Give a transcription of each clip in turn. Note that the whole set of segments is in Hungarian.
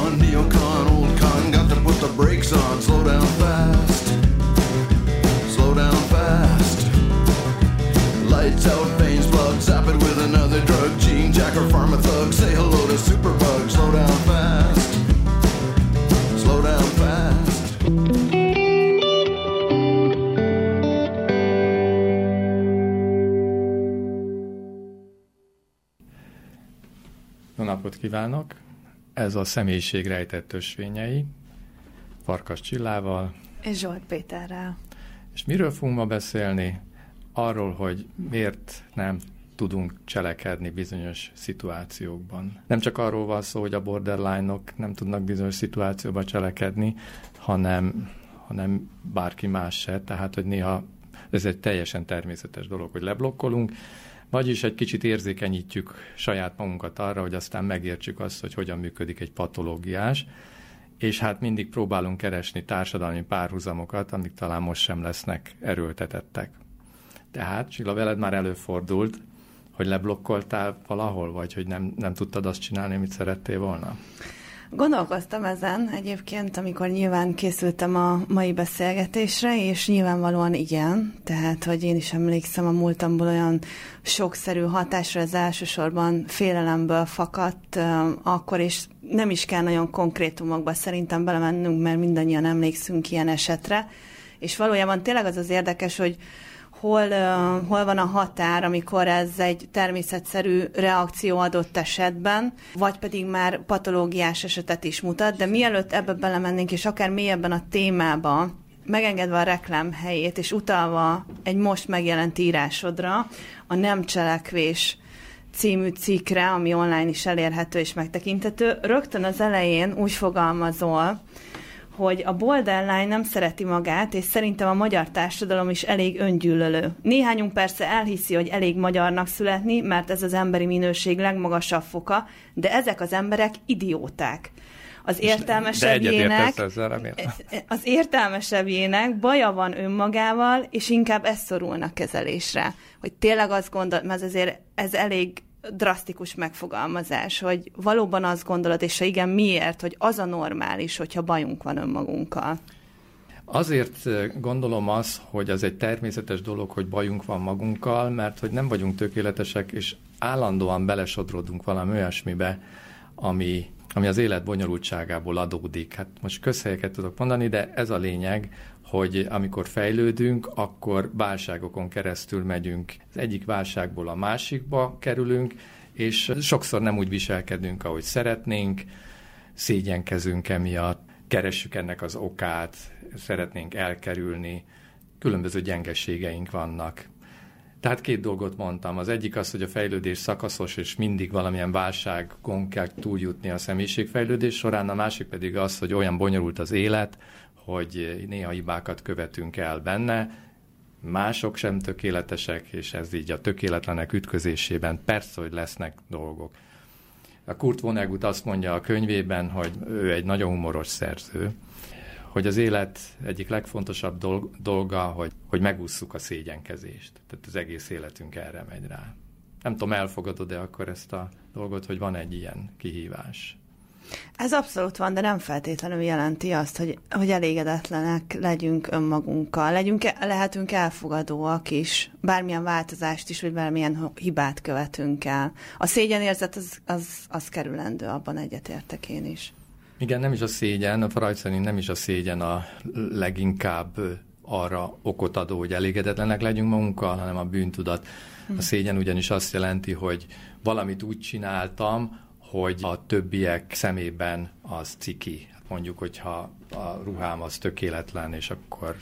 con, neocon, old con, got to put the brakes on, slow down fast, slow down fast. Lights out, veins plugged, zap it with another drug, gene jacker, pharma thug, say hello to superbug, slow down fast, slow down fast. Jó napot kívánok! Ez a Személyiség rejtett ösvényei, Farkas Csillával és Zsolt Péterrel. És miről fogunk ma beszélni? Arról, hogy miért nem tudunk cselekedni bizonyos szituációkban. Nem csak arról van szó, hogy a borderline-ok nem tudnak bizonyos szituációban cselekedni, hanem bárki más se. Tehát, hogy néha ez egy teljesen természetes dolog, hogy leblokkolunk, vagyis egy kicsit érzékenyítjük saját magunkat arra, hogy aztán megértsük azt, hogy hogyan működik egy patológiás, és hát mindig próbálunk keresni társadalmi párhuzamokat, amik talán most sem lesznek erőltetettek. Tehát, Csilla, veled már előfordult, hogy leblokkoltál valahol, vagy hogy nem tudtad azt csinálni, amit szerettél volna? Gondolkoztam ezen egyébként, amikor nyilván készültem a mai beszélgetésre, és nyilvánvalóan igen, tehát, hogy én is emlékszem a múltamból olyan sokszerű hatásra, ez elsősorban félelemből fakadt akkor, és nem is kell nagyon konkrétumokba szerintem belemennünk, mert mindannyian emlékszünk ilyen esetre, és valójában tényleg az érdekes, hogy hol van a határ, amikor ez egy természetszerű reakció adott esetben, vagy pedig már patológiás esetet is mutat, de mielőtt ebbe belemennénk, és akár mélyebben a témába, megengedve a reklám helyét, és utalva egy most megjelent írásodra, a Nem cselekvés című cikkre, ami online is elérhető és megtekinthető, rögtön az elején úgy fogalmazol, hogy a borderline nem szereti magát, és szerintem a magyar társadalom is elég öngyűlölő. Néhányunk persze elhiszi, hogy elég magyarnak születni, mert ez az emberi minőség legmagasabb foka, de ezek az emberek idióták. Az értelmesebbjének baja van önmagával, és inkább ezt szorulnak kezelésre. Hogy tényleg azt gondolod, mert azért ez elég drasztikus megfogalmazás, hogy valóban azt gondolod, és ha igen, miért, hogy az a normális, hogyha bajunk van önmagunkkal? Azért gondolom az, hogy az egy természetes dolog, hogy bajunk van magunkkal, mert hogy nem vagyunk tökéletesek, és állandóan belesodródunk valami olyasmibe, ami az élet bonyolultságából adódik. Hát most közhelyeket tudok mondani, de ez a lényeg, hogy amikor fejlődünk, akkor válságokon keresztül megyünk. Az egyik válságból a másikba kerülünk, és sokszor nem úgy viselkedünk, ahogy szeretnénk, szégyenkezünk emiatt, keressük ennek az okát, szeretnénk elkerülni, különböző gyengeségeink vannak. Tehát két dolgot mondtam. Az egyik az, hogy a fejlődés szakaszos, és mindig valamilyen válságon kell túljutni a személyiségfejlődés során, a másik pedig az, hogy olyan bonyolult az élet, hogy néha hibákat követünk el benne, mások sem tökéletesek, és ez így a tökéletlenek ütközésében persze, hogy lesznek dolgok. A Kurt Vonnegut azt mondja a könyvében, hogy ő egy nagyon humoros szerző, hogy az élet egyik legfontosabb dolga, hogy megússzuk a szégyenkezést. Tehát az egész életünk erre megy rá. Nem tudom, elfogadod-e akkor ezt a dolgot, hogy van egy ilyen kihívás? Ez abszolút van, de nem feltétlenül jelenti azt, hogy elégedetlenek legyünk önmagunkkal. Lehetünk elfogadóak is, bármilyen változást is, vagy bármilyen hibát követünk el. A szégyenérzet az kerülendő, abban egyetértek én is. Igen, nem is a szégyen, a Freud szerint nem is a szégyen a leginkább arra okot adó, hogy elégedetlenek legyünk magunkkal, hanem a bűntudat. A szégyen ugyanis azt jelenti, hogy valamit úgy csináltam, hogy a többiek szemében az ciki. Mondjuk, hogyha a ruhám az tökéletlen, és akkor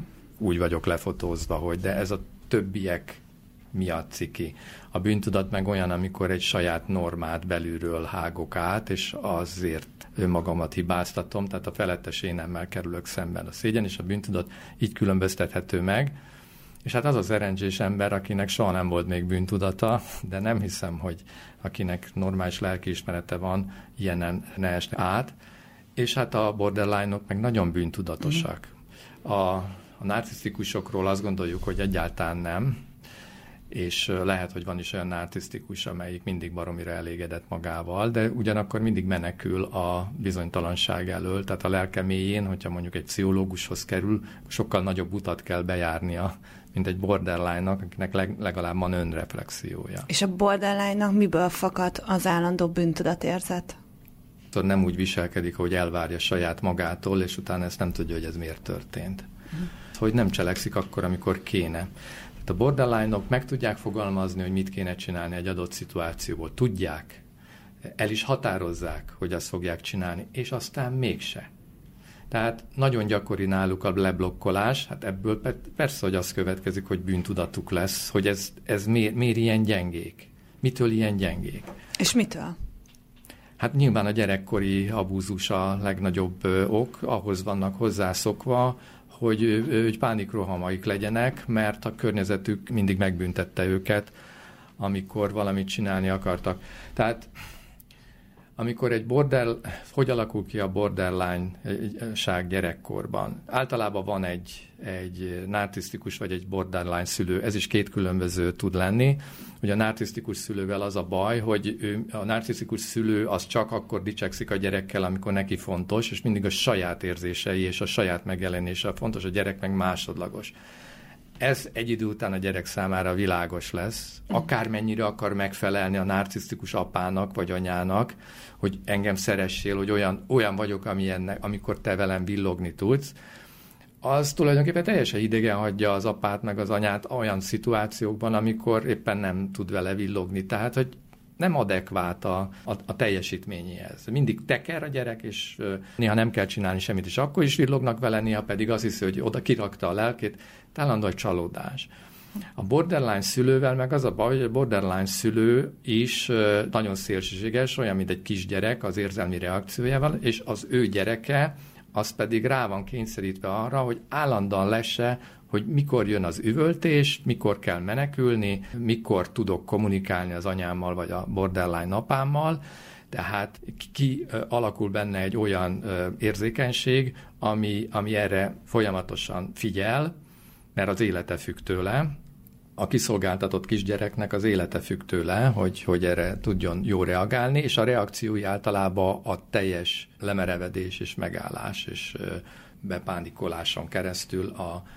úgy vagyok lefotózva, hogy de ez a többiek miatt ciki. A bűntudat meg olyan, amikor egy saját normát belülről hágok át, és azért önmagamat hibáztatom, tehát a felettes énemmel kerülök szemben. A szégyen és a bűntudat így különböztethető meg, és hát az az szerencsés ember, akinek soha nem volt még bűntudata, de nem hiszem, hogy akinek normális lelkiismerete van, ilyenen ne esne át, és hát a borderline-ok meg nagyon bűntudatosak. A narcisztikusokról azt gondoljuk, hogy egyáltalán nem, és lehet, hogy van is olyan narcisztikus, amelyik mindig baromira elégedett magával, de ugyanakkor mindig menekül a bizonytalanság elől, tehát a lelke mélyén, hogyha mondjuk egy pszichológushoz kerül, sokkal nagyobb utat kell bejárnia, mint egy borderline-nak, akinek legalább van önreflexiója. És a borderline-nak miből fakad az állandó bűntudatérzet? Nem úgy viselkedik, hogy elvárja saját magától, és utána ezt nem tudja, hogy ez miért történt. Hogy nem cselekszik akkor, amikor kéne. A borderline-ok meg tudják fogalmazni, hogy mit kéne csinálni egy adott szituációból. Tudják, el is határozzák, hogy azt fogják csinálni, és aztán mégse. Tehát nagyon gyakori náluk a leblokkolás, hát ebből persze, hogy az következik, hogy bűntudatuk lesz, hogy ez miért ilyen gyengék? Mitől ilyen gyengék? És mitől? Hát nyilván a gyerekkori abúzus a legnagyobb ok, ahhoz vannak hozzászokva, hogy pánikrohamaik legyenek, mert a környezetük mindig megbüntette őket, amikor valamit csinálni akartak. Tehát amikor hogy alakul ki a borderline-ság gyerekkorban? Általában van egy narcisztikus vagy egy borderline szülő, ez is két különböző tud lenni. Ugye a narcisztikus szülővel az a baj, hogy a narcisztikus szülő az csak akkor dicsekszik a gyerekkel, amikor neki fontos, és mindig a saját érzései és a saját megjelenése fontos, a gyerek meg másodlagos. Ez egy idő után a gyerek számára világos lesz, akármennyire akar megfelelni a narcisztikus apának vagy anyának, hogy engem szeressél, hogy olyan vagyok, amikor te velem villogni tudsz, az tulajdonképpen teljesen idegen hagyja az apát meg az anyát olyan szituációkban, amikor éppen nem tud vele villogni. Tehát, hogy nem adekvát a teljesítményéhez. Mindig teker a gyerek, és néha nem kell csinálni semmit, és akkor is villognak vele, néha pedig azt hiszi, hogy oda kirakta a lelkét, állandó csalódás. A borderline szülővel meg az a baj, hogy a borderline szülő is nagyon szélsőséges, olyan, mint egy kisgyerek az érzelmi reakciójával, és az ő gyereke az pedig rá van kényszerítve arra, hogy állandóan lesse, hogy mikor jön az üvöltés, mikor kell menekülni, mikor tudok kommunikálni az anyámmal vagy a borderline apámmal. Tehát alakul benne egy olyan érzékenység, ami erre folyamatosan figyel, mert az élete függ tőle. A kiszolgáltatott kisgyereknek az élete függ tőle, hogy erre tudjon jó reagálni, és a reakciói általában a teljes lemerevedés és megállás és bepánikoláson keresztül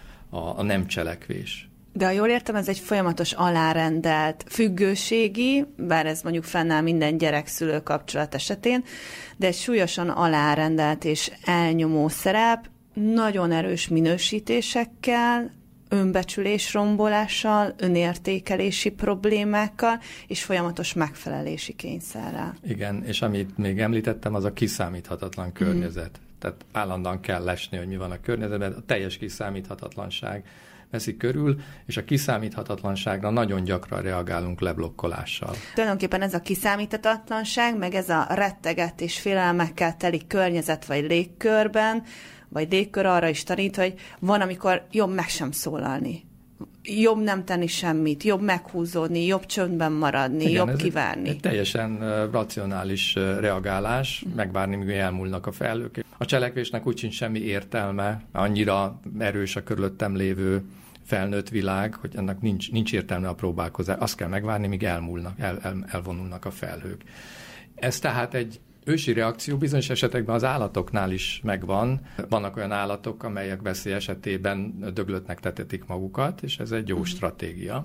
a nem cselekvés. De ha jól értem, ez egy folyamatos alárendelt függőségi, bár ez mondjuk fennáll minden gyerek-szülő kapcsolat esetén, de egy súlyosan alárendelt és elnyomó szerep, nagyon erős minősítésekkel, önbecsülés rombolással, önértékelési problémákkal, és folyamatos megfelelési kényszerrel. Igen, és amit még említettem, az a kiszámíthatatlan környezet. Tehát állandóan kell lesni, hogy mi van a környezetben, a teljes kiszámíthatatlanság veszi körül, és a kiszámíthatatlanságra nagyon gyakran reagálunk leblokkolással. Tulajdonképpen ez a kiszámíthatatlanság, meg ez a rettegett és félelmekkel teli környezet vagy légkörben, vagy légkör arra is tanít, hogy van, amikor jobb meg sem szólalni. Jobb nem tenni semmit, jobb meghúzódni, jobb csöndben maradni, igen, jobb kivárni. Egy teljesen racionális reagálás, megvárni, míg elmúlnak a felhők. A cselekvésnek úgy sincs semmi értelme, annyira erős a körülöttem lévő felnőtt világ, hogy ennek nincs értelme a próbálkozás. Azt kell megvárni, míg elvonulnak a felhők. Ez tehát egy ősi reakció bizonyos esetekben az állatoknál is megvan. Vannak olyan állatok, amelyek veszély esetében döglöttnek tetetik magukat, és ez egy jó stratégia.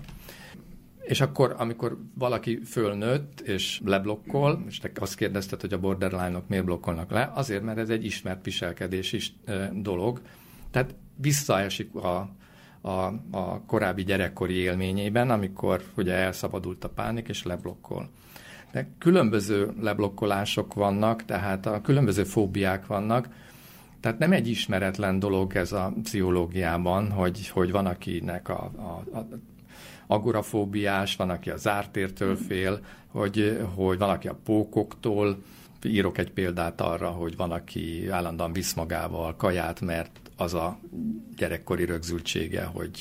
És akkor, amikor valaki fölnőtt és leblokkol, és te azt kérdezted, hogy a borderline-ok miért blokkolnak le, azért, mert ez egy ismert viselkedési dolog. Tehát visszaesik a korábbi gyerekkori élményében, amikor ugye elszabadult a pánik, és leblokkol. De különböző leblokkolások vannak, tehát a különböző fóbiák vannak, tehát nem egy ismeretlen dolog ez a pszichológiában, hogy van akinek a agorafóbiás, van, aki a zárt tértől fél, hogy van, aki a pókoktól. Írok egy példát arra, hogy van, aki állandóan visz magával kaját, mert az a gyerekkori rögzültsége,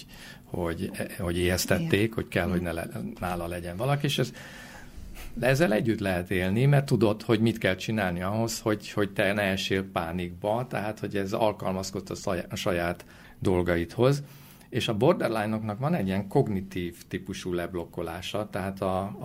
hogy éheztették, hogy kell, hogy nála legyen valaki, és de ezzel együtt lehet élni, mert tudod, hogy mit kell csinálni ahhoz, hogy te ne essél pánikba, tehát, hogy ez alkalmazkodsz a saját dolgaidhoz. És a borderline-oknak van egy ilyen kognitív típusú leblokkolása, tehát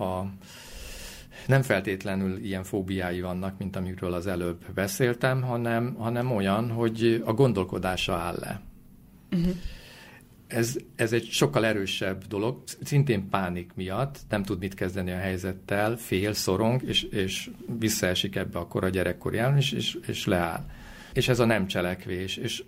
nem feltétlenül ilyen fóbiái vannak, mint amikről az előbb beszéltem, hanem olyan, hogy a gondolkodása áll le. Uh-huh. Ez egy sokkal erősebb dolog, szintén pánik miatt, nem tud mit kezdeni a helyzettel, fél, szorong, és visszaesik ebbe akkor a gyerekkorján, és leáll. És ez a nem cselekvés. És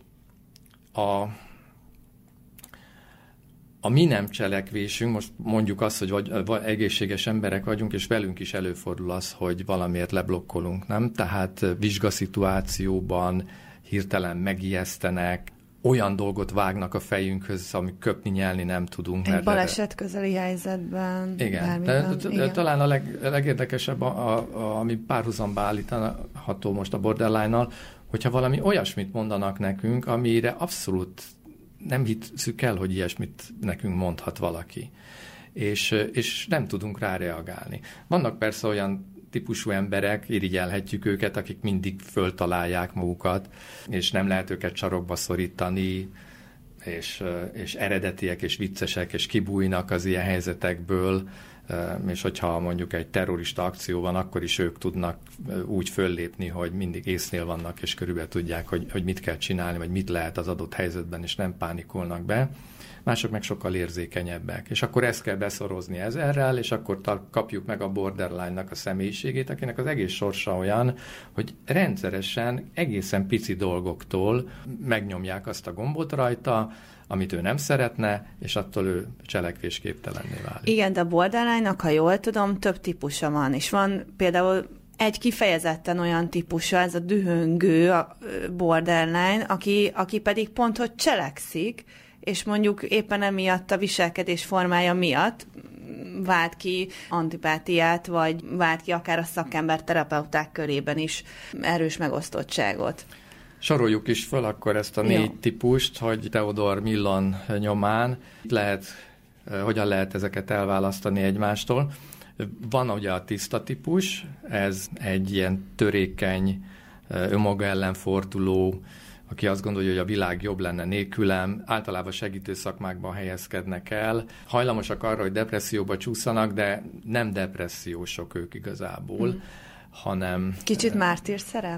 a mi nem cselekvésünk, most mondjuk azt, hogy egészséges emberek vagyunk, és velünk is előfordul az, hogy valamiért leblokkolunk, nem? Tehát vizsgaszituációban hirtelen megijesztenek, olyan dolgot vágnak a fejünkhöz, ami köpni, nyelni nem tudunk. Egy baleset közeli helyzetben. Igen. Talán a legérdekesebb, ami párhuzamba állítható most a borderline-nal, hogyha valami olyasmit mondanak nekünk, amire abszolút nem hiszük el, hogy ilyesmit nekünk mondhat valaki. És nem tudunk rá reagálni. Vannak persze olyan típusú emberek, irigyelhetjük őket, akik mindig föltalálják magukat, és nem lehet őket sarokba szorítani, és eredetiek, és viccesek, és kibújnak az ilyen helyzetekből, és hogyha mondjuk egy terrorista akció van, akkor is ők tudnak úgy föllépni, hogy mindig észnél vannak, és körülbelül tudják, hogy mit kell csinálni, vagy mit lehet az adott helyzetben, és nem pánikolnak be. Mások meg sokkal érzékenyebbek. És akkor ezt kell beszorozni ezerrel, és akkor kapjuk meg a borderline-nak a személyiségét, akinek az egész sorsa olyan, hogy rendszeresen egészen pici dolgoktól megnyomják azt a gombot rajta, amit ő nem szeretne, és attól ő cselekvésképtelenné válik. Igen, de a borderline-nak, ha jól tudom, több típusa van, és van például egy kifejezetten olyan típusa, ez a dühöngő a borderline, aki pedig pont, hogy cselekszik, és mondjuk éppen emiatt a viselkedés formája miatt vált ki antipátiát, vagy vált ki akár a szakember terapeuták körében is erős megosztottságot. Soroljuk is föl akkor ezt a 4 típust, hogy Theodor Millon nyomán hogyan lehet ezeket elválasztani egymástól. Van ugye a tiszta típus, ez egy ilyen törékeny, önmaga ellen forduló, aki azt gondolja, hogy a világ jobb lenne nélkülem, általában segítő szakmákban helyezkednek el, hajlamosak arra, hogy depresszióba csúszanak, de nem depressziósok ők igazából, hanem... Kicsit mártír szerep?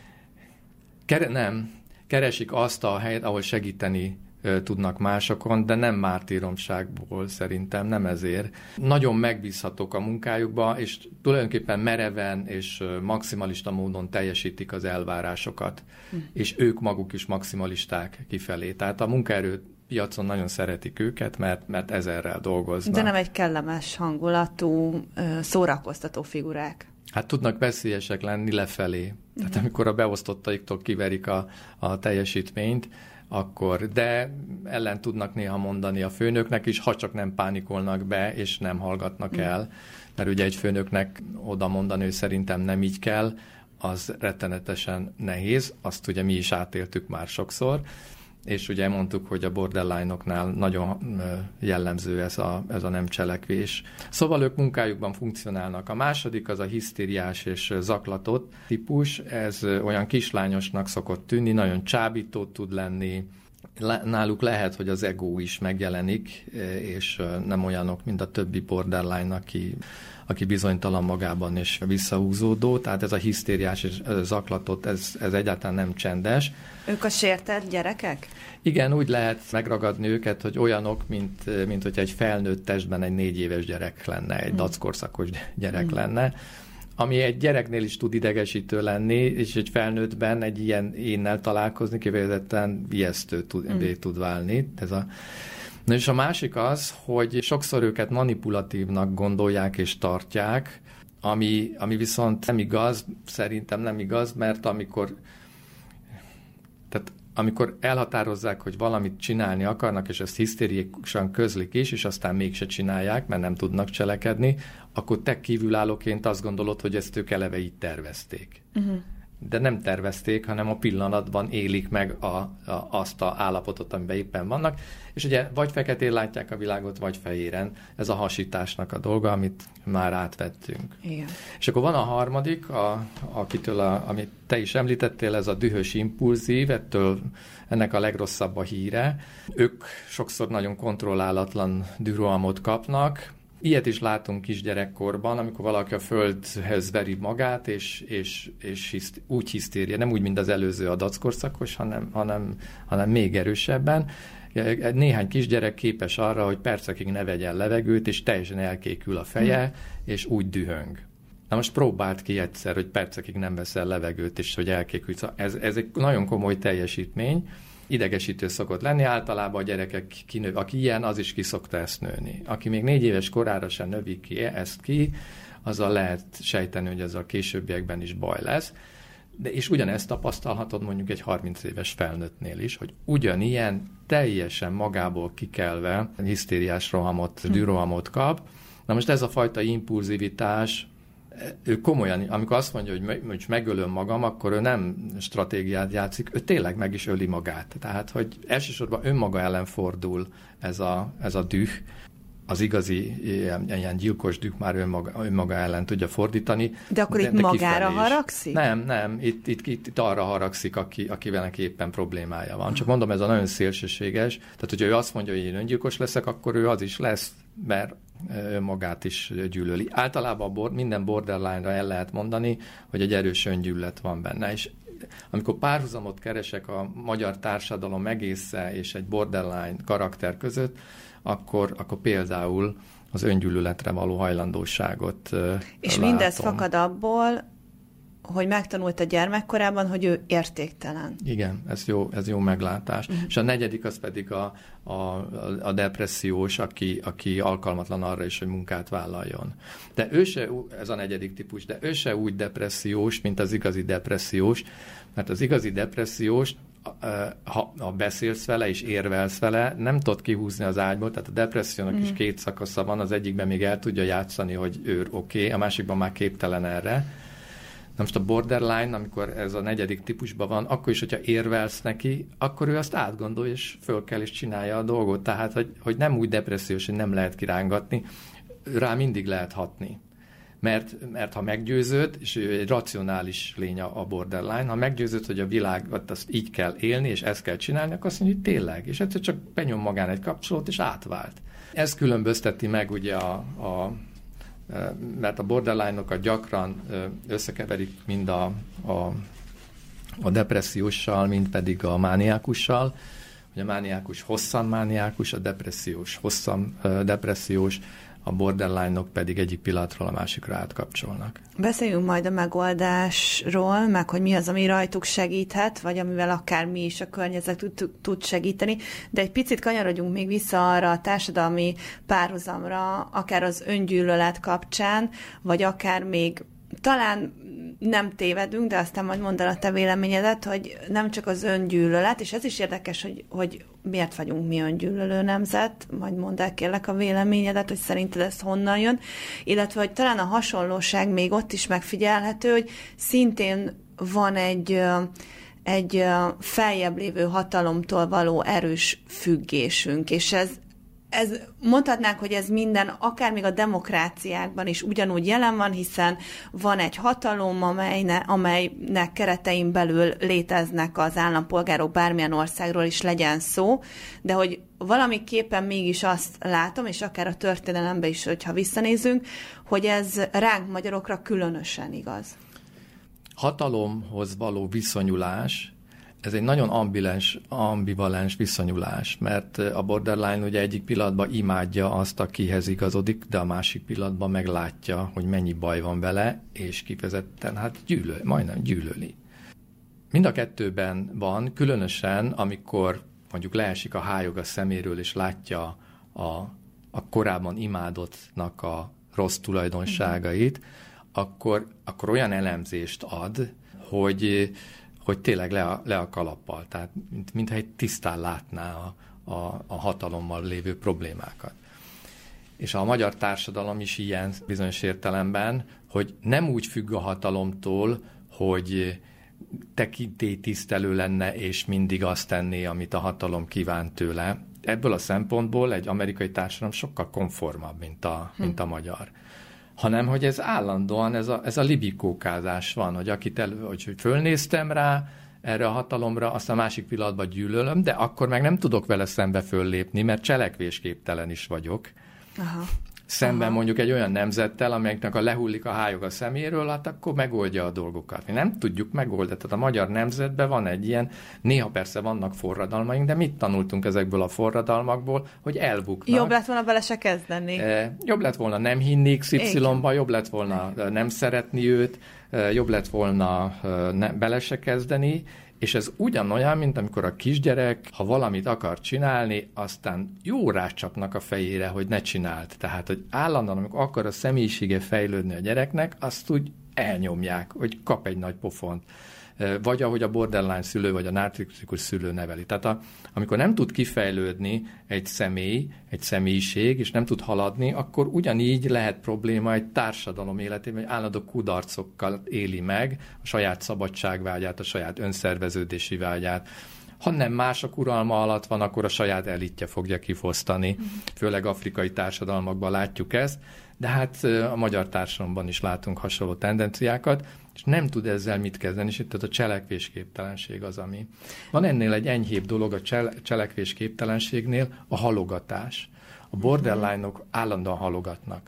Nem. Keresik azt a helyet, ahol segíteni tudnak másokon, de nem mártíromságból szerintem, nem ezért. Nagyon megbízhatók a munkájukba, és tulajdonképpen mereven és maximalista módon teljesítik az elvárásokat, és ők maguk is maximalisták kifelé. Tehát a munkaerőpiacon nagyon szeretik őket, mert ezerrel dolgoznak. De nem egy kellemes hangulatú, szórakoztató figurák. Hát tudnak veszélyesek lenni lefelé. Tehát amikor a beosztottaiktól kiverik a teljesítményt, akkor, de ellen tudnak néha mondani a főnöknek is, ha csak nem pánikolnak be, és nem hallgatnak el. Mert ugye egy főnöknek oda mondani, hogy szerintem nem így kell, az rettenetesen nehéz. Azt ugye mi is átéltük már sokszor. És ugye mondtuk, hogy a borderline-oknál nagyon jellemző ez a nem cselekvés. Szóval ők munkájukban funkcionálnak. A második az a hisztériás és zaklatott típus. Ez olyan kislányosnak szokott tűnni, nagyon csábító tud lenni. Náluk lehet, hogy az ego is megjelenik, és nem olyanok, mint a többi borderline, aki bizonytalan magában és visszahúzódó. Tehát ez a hisztériás és zaklatott, ez egyáltalán nem csendes. Ők a sértett gyerekek? Igen, úgy lehet megragadni őket, hogy olyanok, mint hogyha egy felnőtt testben egy 4 éves gyerek lenne, egy dackorszakos gyerek lenne, ami egy gyereknél is tud idegesítő lenni, és egy felnőttben egy ilyen énnel találkozni kifejezetten ijesztő tud válni. Na és a másik az, hogy sokszor őket manipulatívnak gondolják és tartják, ami viszont nem igaz, szerintem nem igaz, mert amikor elhatározzák, hogy valamit csinálni akarnak, és ezt hisztérikusan közlik is, és aztán mégse csinálják, mert nem tudnak cselekedni, akkor te kívülállóként azt gondolod, hogy ezt ők eleve így tervezték. de nem tervezték, hanem a pillanatban élik meg azt a állapotot, amiben éppen vannak, és ugye vagy feketén látják a világot, vagy fehéren. Ez a hasításnak a dolga, amit már átvettünk. Igen. És akkor van a harmadik, amit te is említettél, ez a dühös impulzív, ennek a legrosszabb a híre. Ők sokszor nagyon kontrollálatlan dührohamot kapnak. Ilyet is látunk kisgyerekkorban, amikor valaki a földhez veri magát, és úgy hisztéria, nem úgy, mint az előző a dackorszakos, hanem még erősebben. Néhány kisgyerek képes arra, hogy percekig ne vegyen levegőt, és teljesen elkékül a feje, és úgy dühöng. Na most próbáld ki egyszer, hogy percekig nem veszel levegőt, és hogy elkékülsz. Ez egy nagyon komoly teljesítmény. Idegesítő szokott lenni, általában a gyerekek aki ilyen, az is ki szokta ezt nőni. Aki még 4 éves korára sem növi ki ezt ki, azzal lehet sejteni, hogy ez a későbbiekben is baj lesz. És ugyanezt tapasztalhatod mondjuk egy 30 éves felnőttnél is, hogy ugyanilyen teljesen magából kikelve hisztériás rohamot, dührohamot kap. Na most ez a fajta impulzivitás, ő komolyan, amikor azt mondja, hogy megölöm magam, akkor ő nem stratégiát játszik, ő tényleg meg is öli magát. Tehát, hogy elsősorban önmaga ellen fordul ez a düh, az igazi ilyen gyilkos düh már önmaga ellen tudja fordítani. De akkor itt magára haragszik? Nem, itt arra haragszik, akivel neki éppen problémája van. Csak mondom, ez a nagyon szélsőséges. Tehát, hogyha ő azt mondja, hogy én öngyilkos leszek, akkor ő az is lesz, mert magát is gyűlöli. Általában minden borderline-ra el lehet mondani, hogy egy erős öngyűlölet van benne. És amikor párhuzamot keresek a magyar társadalom egésze és egy borderline karakter között, akkor például az öngyűlöletre való hajlandóságot és látom. Mindez fakad abból, hogy megtanult a gyermekkorában, hogy ő értéktelen. Igen, ez jó meglátás. És a negyedik az pedig a depressziós, aki alkalmatlan arra is, hogy munkát vállaljon. De ő se, ez a negyedik típus, de ő se úgy depressziós, mint az igazi depressziós, mert az igazi depressziós, ha beszélsz vele és érvelsz vele, nem tud kihúzni az ágyból, tehát a depressziónak is 2 szakasza van, az egyikben még el tudja játszani, hogy ő oké, a másikban már képtelen erre. Na most a borderline, amikor ez a negyedik típusban van, akkor is, hogyha érvelsz neki, akkor ő azt átgondolja, és föl kell, és csinálja a dolgot. Tehát, hogy nem úgy depressziós, hogy nem lehet kirángatni, rá mindig lehet hatni. Mert ha meggyőződ, és ő egy racionális lény a borderline, ha meggyőződ, hogy a világot azt így kell élni, és ezt kell csinálni, akkor azt mondja, hogy tényleg. És egyszer csak benyom magán egy kapcsolót, és átvált. Ez különbözteti meg ugye mert a borderline-okat gyakran összekeverik mind a depresszióssal, mind pedig a mániákussal. Ugye a mániákus hosszan mániákus, a depressziós hosszan depressziós, a borderline-ok pedig egyik pillanatról a másikra átkapcsolnak. Beszéljünk majd a megoldásról, meg hogy mi az, ami rajtuk segíthet, vagy amivel akár mi is a környezet tud segíteni, de egy picit kanyarodjunk még vissza arra a társadalmi párhuzamra, akár az öngyűlölet kapcsán, vagy akár még talán nem tévedünk, de aztán majd mondd el a te véleményedet, hogy nem csak az öngyűlölet, és ez is érdekes, hogy miért vagyunk mi öngyűlölő nemzet, majd mondd el kérlek a véleményedet, hogy szerinted ez honnan jön, illetve hogy talán a hasonlóság még ott is megfigyelhető, hogy szintén van egy feljebb lévő hatalomtól való erős függésünk, és ez mondhatnánk, hogy ez minden, akár még a demokráciákban is ugyanúgy jelen van, hiszen van egy hatalom, amelynek keretein belül léteznek az állampolgárok, bármilyen országról is legyen szó, de hogy valamiképpen mégis azt látom, és akár a történelemben is, hogyha visszanézünk, hogy ez ránk magyarokra különösen igaz. Hatalomhoz való viszonyulás, ez egy nagyon ambivalens viszonyulás, mert a borderline ugye egyik pillanatban imádja azt, akihez igazodik, de a másik pillanatban meglátja, hogy mennyi baj van vele, és kifejezetten majdnem gyűlöli. Mind a kettőben van, különösen, amikor mondjuk leesik a hályog a szeméről, és látja a korábban imádottnak a rossz tulajdonságait, akkor olyan elemzést ad, hogy tényleg le a kalappal, tehát mintha egy tisztán látná a hatalommal lévő problémákat. És a magyar társadalom is ilyen bizonyos értelemben, hogy nem úgy függ a hatalomtól, hogy tekintélytisztelő lenne, és mindig azt tenné, amit a hatalom kíván tőle. Ebből a szempontból egy amerikai társadalom sokkal konformabb, mint a magyar. Hanem, hogy ez állandóan, ez a libikókázás van, hogy hogy fölnéztem rá erre a hatalomra, azt a másik pillanatban gyűlölöm, de akkor meg nem tudok vele szembe föllépni, mert cselekvésképtelen is vagyok. Aha. Szemben mondjuk egy olyan nemzettel, amelyeknek a lehullik a hályog a szeméről, hát akkor megoldja a dolgokat. Mi nem tudjuk megoldani. Tehát a magyar nemzetben van egy ilyen, néha persze vannak forradalmaink, de mit tanultunk ezekből a forradalmakból, hogy elbuknak. Jobb lett volna bele se kezdeni. Jobb lett volna nem hinni XY-ba, jobb lett volna nem szeretni őt, jobb lett volna bele se kezdeni, és ez ugyanolyan, mint amikor a kisgyerek, ha valamit akar csinálni, aztán jó rácsapnak a fejére, hogy ne csináld. Tehát, hogy állandóan, amikor akar a személyisége fejlődni a gyereknek, azt úgy elnyomják, hogy kap egy nagy pofont. Vagy ahogy a borderline szülő, vagy a narcisztikus szülő neveli. Tehát amikor nem tud kifejlődni egy személy, egy személyiség, és nem tud haladni, akkor ugyanígy lehet probléma egy társadalom életében, hogy állandó kudarcokkal éli meg a saját szabadságvágyát, a saját önszerveződési vágyát. Ha nem mások uralma alatt van, akkor a saját elitje fogja kifosztani. Főleg afrikai társadalmakban látjuk ezt, de hát a magyar társadalomban is látunk hasonló tendenciákat, és nem tud ezzel mit kezdeni, és itt a cselekvésképtelenség az, ami. Van ennél egy enyhébb dolog a cselekvésképtelenségnél, a halogatás. A borderline-ok állandóan halogatnak.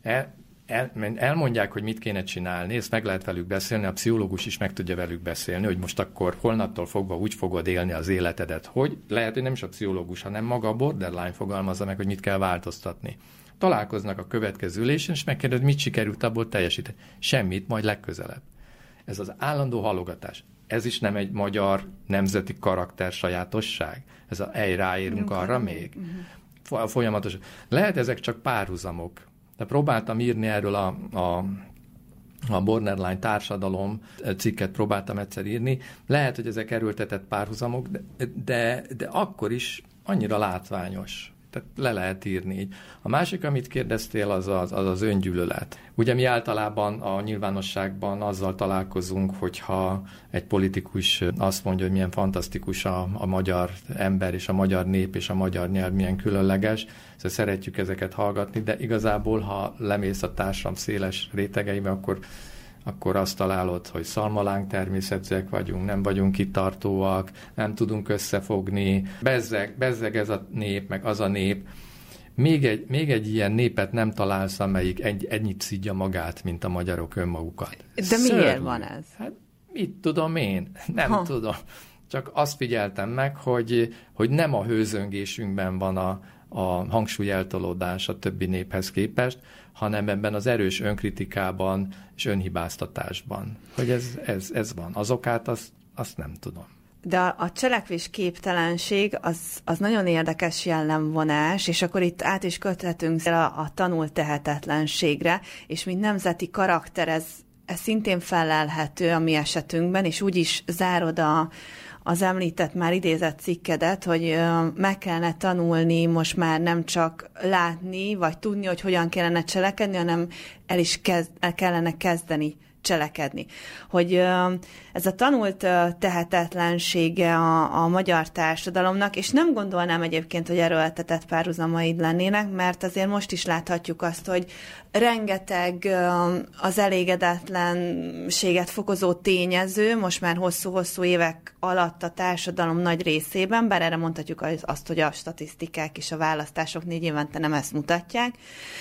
Elmondják, hogy mit kéne csinálni, ezt meg lehet velük beszélni, a pszichológus is meg tudja velük beszélni, hogy most akkor holnaptól fogva úgy fogod élni az életedet, hogy lehet, hogy nem is a pszichológus, hanem maga a borderline fogalmazza meg, hogy mit kell változtatni. Találkoznak a következő ülésen, és megkérdez, mit sikerült abból teljesíteni. Semmit, majd legközelebb. Ez az állandó halogatás. Ez is nem egy magyar nemzeti karakter sajátosság? Ez ráérünk arra még? Folyamatos. Lehet ezek csak párhuzamok. De próbáltam írni erről a borderline társadalom cikket próbáltam egyszer írni. Lehet, hogy ezek erőltetett párhuzamok, de akkor is annyira látványos. Tehát le lehet írni így. A másik, amit kérdeztél, az öngyűlölet. Ugye mi általában a nyilvánosságban azzal találkozunk, hogyha egy politikus azt mondja, hogy milyen fantasztikus a magyar ember, és a magyar nép, és a magyar nyelv milyen különleges, szóval szeretjük ezeket hallgatni, de igazából, ha lemész a társadalom széles rétegeibe, akkor azt találod, hogy szalmalánk természetűek vagyunk, nem vagyunk kitartóak, nem tudunk összefogni, bezzeg ez a nép, meg az a nép. Még egy ilyen népet nem találsz, amelyik ennyit szidja magát, mint a magyarok önmagukat. De miért van ez? Hát mit tudom én? Nem tudom. Csak azt figyeltem meg, hogy nem a hőzöngésünkben van a hangsúlyeltolódás a többi néphez képest, hanem ebben az erős önkritikában és önhibáztatásban. Hogy ez van. Az okát azt nem tudom. De a cselekvésképtelenség az nagyon érdekes jellemvonás, és akkor itt át is köthetünk a tanult tehetetlenségre, és mint nemzeti karakter ez szintén felelhető a mi esetünkben, és úgy is zárod az említett, már idézett cikkedet, hogy meg kellene tanulni most már nem csak látni, vagy tudni, hogy hogyan kellene cselekedni, hanem el kellene kezdeni cselekedni. Hogy ez a tanult tehetetlensége a magyar társadalomnak, és nem gondolnám egyébként, hogy erőltetett párhuzamaid lennének, mert azért most is láthatjuk azt, hogy rengeteg az elégedetlenséget fokozó tényező, most már hosszú-hosszú évek alatt a társadalom nagy részében, bár erre mondhatjuk azt, hogy a statisztikák és a választások 4 évente nem ezt mutatják,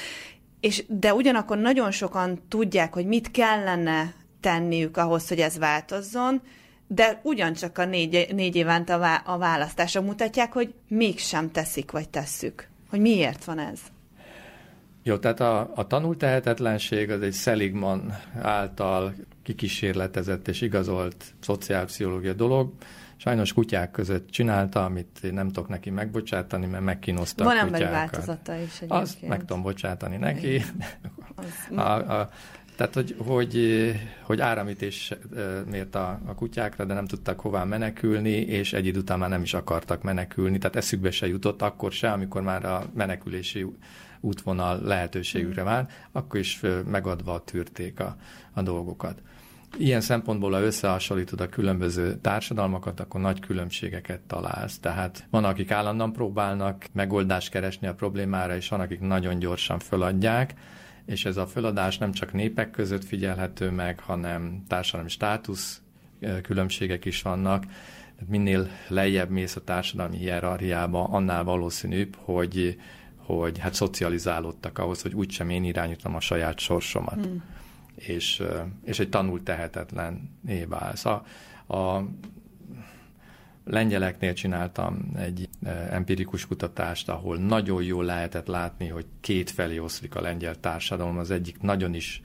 de ugyanakkor nagyon sokan tudják, hogy mit kellene tenniük ahhoz, hogy ez változzon, de ugyancsak a 4 évente a választások mutatják, hogy mégsem teszik, vagy tesszük. Hogy miért van ez? Jó, tehát a tanult tehetetlenség az egy Seligman által kikísérletezett és igazolt szociálpszichológia dolog. Sajnos kutyák között csinálta, amit én nem tudok neki megbocsátani, mert megkínozta a kutyákat. Van emberi változata is egyébként. Azt meg tudom bocsátani neki. Tehát, hogy áramütés mért a kutyákra, de nem tudtak hová menekülni, és egy idő után már nem is akartak menekülni. Tehát eszükbe se jutott akkor se, amikor már a menekülési útvonal lehetőségükre vált, akkor is megadva tűrték a dolgokat. ilyen szempontból, ha összehasonlítod a különböző társadalmakat, akkor nagy különbségeket találsz. Tehát van, akik állandóan próbálnak megoldást keresni a problémára, és van, akik nagyon gyorsan föladják, és ez a föladás nem csak népek között figyelhető meg, hanem társadalmi státusz különbségek is vannak. Minél lejjebb mész a társadalmi hierarchiába, annál valószínűbb, hogy hát szocializálódtak ahhoz, hogy úgysem én irányítom a saját sorsomat. És egy tanult tehetetlenné válsz. A lengyeleknél csináltam egy empirikus kutatást, ahol nagyon jól lehetett látni, hogy kétfelé oszlik a lengyel társadalom. Az egyik nagyon is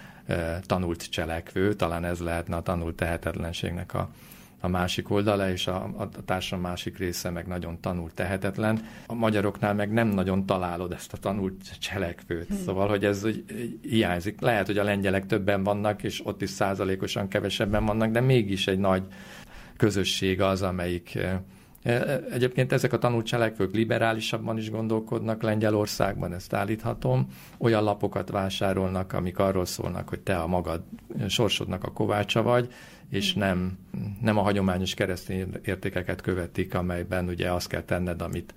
tanult cselekvő, talán ez lehetne a tanult tehetetlenségnek a másik oldala, és a társadalom másik része meg nagyon tanult tehetetlen. A magyaroknál meg nem nagyon találod ezt a tanult cselekvőt. Szóval, hogy ez hiányzik. Lehet, hogy a lengyelek többen vannak, és ott is százalékosan kevesebben vannak, de mégis egy nagy közösség az, amelyik... Egyébként ezek a tanult cselekvők liberálisabban is gondolkodnak Lengyelországban, ezt állíthatom. Olyan lapokat vásárolnak, amik arról szólnak, hogy te a magad sorsodnak a kovácsa vagy, és nem a hagyományos keresztény értékeket követik, amelyben ugye azt kell tenned, amit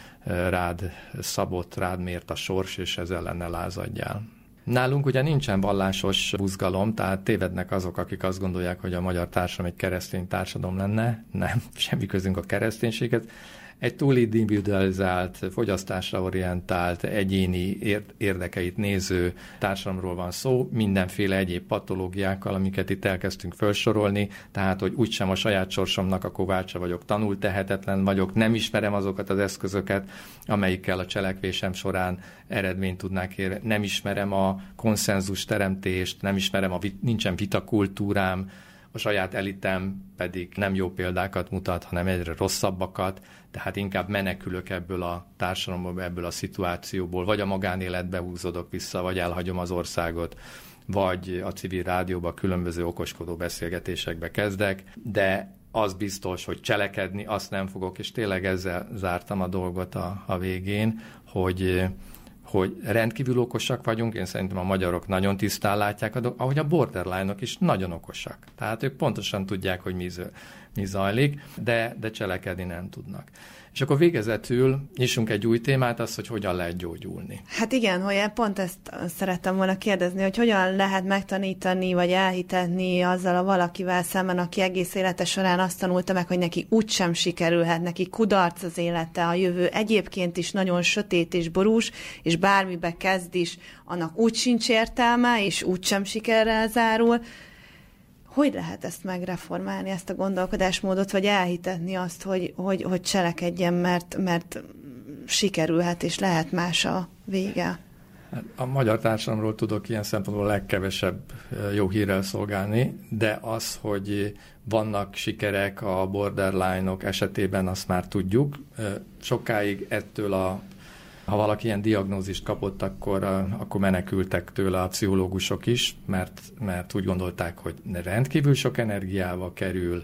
rád szabott, rád mért a sors, és ezzel ellene lázadjál. Nálunk ugye nincsen vallásos buzgalom, tehát tévednek azok, akik azt gondolják, hogy a magyar társadalom egy keresztény társadalom lenne. Nem, semmi közünk a kereszténységet. Egy túl individualizált, fogyasztásra orientált, egyéni érdekeit néző társadalomról van szó, mindenféle egyéb patológiákkal, amiket itt elkezdtünk felsorolni, tehát, hogy úgysem a saját sorsomnak a kovácsa vagyok, tanult tehetetlen vagyok, nem ismerem azokat az eszközöket, amelyikkel a cselekvésem során eredményt tudnák érni, nem ismerem a konszenzus teremtést, nem ismerem, nincsen vitakultúrám, a saját elitem pedig nem jó példákat mutat, hanem egyre rosszabbakat, tehát inkább menekülök ebből a társadalomból, ebből a szituációból, vagy a magánéletbe húzódok vissza, vagy elhagyom az országot, vagy a civil rádióba különböző okoskodó beszélgetésekbe kezdek, de az biztos, hogy cselekedni azt nem fogok, és tényleg ezzel zártam a dolgot a végén, hogy rendkívül okosak vagyunk, én szerintem a magyarok nagyon tisztán látják, ahogy a borderline-ok is nagyon okosak. Tehát ők pontosan tudják, hogy mi zajlik, de cselekedni nem tudnak. És akkor végezetül nyissunk egy új témát, az, hogy hogyan lehet gyógyulni. Hát igen, hogy pont ezt szerettem volna kérdezni, hogy hogyan lehet megtanítani, vagy elhitetni azzal a valakivel szemben, aki egész élete során azt tanulta meg, hogy neki úgysem sikerülhet, neki kudarc az élete, a jövő egyébként is nagyon sötét és borús, és bármibe kezd is, annak úgy sincs értelme, és úgysem sikerrel zárul. Hogy lehet ezt megreformálni, ezt a gondolkodásmódot, vagy elhitetni azt, hogy cselekedjen, mert sikerülhet, és lehet más a vége? A magyar társadalomról tudok ilyen szempontból a legkevesebb jó hírrel szolgálni, de az, hogy vannak sikerek a borderline-ok esetében, azt már tudjuk. Sokáig ettől ha valaki ilyen diagnózist kapott, akkor menekültek tőle a pszichológusok is, mert úgy gondolták, hogy rendkívül sok energiával kerül,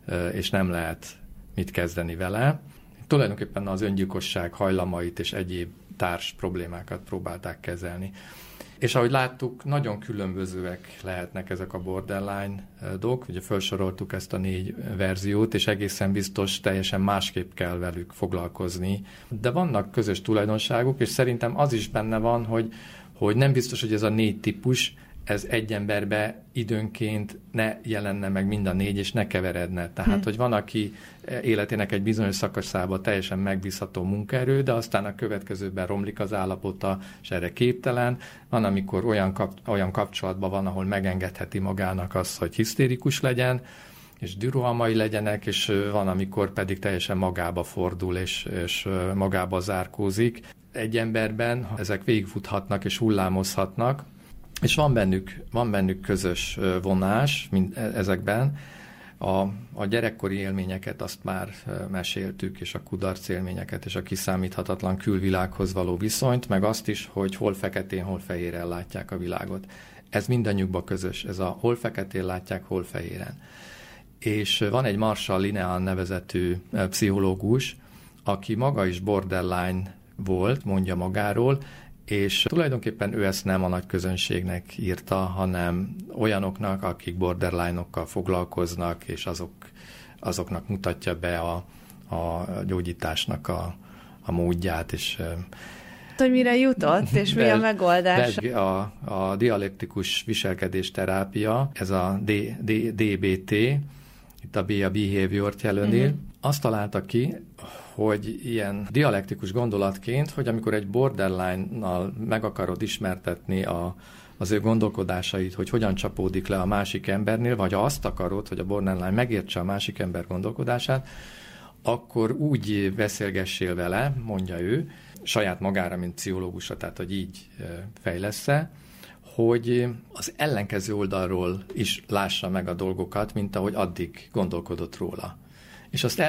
és nem lehet mit kezdeni vele. Tulajdonképpen az öngyilkosság hajlamait és egyéb társ problémákat próbálták kezelni. És ahogy láttuk, nagyon különbözőek lehetnek ezek a borderline-dok, ugye felsoroltuk ezt a 4 verziót, és egészen biztos teljesen másképp kell velük foglalkozni. De vannak közös tulajdonságuk, és szerintem az is benne van, hogy nem biztos, hogy ez a 4 típus, ez egy emberbe időnként ne jelenne meg mind a 4, és ne keveredne. Tehát, hogy van, aki életének egy bizonyos szakaszában teljesen megbízható munkaerő, de aztán a következőben romlik az állapota, és erre képtelen. Van, amikor olyan kapcsolatban van, ahol megengedheti magának azt, hogy hisztérikus legyen, és dürohamai legyenek, és van, amikor pedig teljesen magába fordul, és magába zárkózik. Egy emberben ezek végigfuthatnak és hullámozhatnak, és van bennük közös vonás ezekben. A gyerekkori élményeket azt már meséltük, és a kudarc élményeket, és a kiszámíthatatlan külvilághoz való viszonyt, meg azt is, hogy hol feketén, hol fehéren látják a világot. Ez mindannyiukban közös, ez a hol feketén látják, hol fehéren. És van egy Marshall Linehan nevezetű pszichológus, aki maga is borderline volt, mondja magáról, És tulajdonképpen ő ezt nem a nagy közönségnek írta, hanem olyanoknak, akik borderline-okkal foglalkoznak, és azoknak mutatja be a gyógyításnak a módját, és hogy mire jutott, és mi a megoldás? A dialektikus viselkedésterápia, ez a DBT, itt a B a behavior-t jelöli, azt találta ki, hogy ilyen dialektikus gondolatként, hogy amikor egy borderline-nal meg akarod ismertetni az ő gondolkodásait, hogy hogyan csapódik le a másik embernél, vagy ha azt akarod, hogy a borderline megértse a másik ember gondolkodását, akkor úgy beszélgessél vele, mondja ő, saját magára, mint pszichológusra, tehát hogy így fejlesz-e, hogy az ellenkező oldalról is lássa meg a dolgokat, mint ahogy addig gondolkodott róla. És azt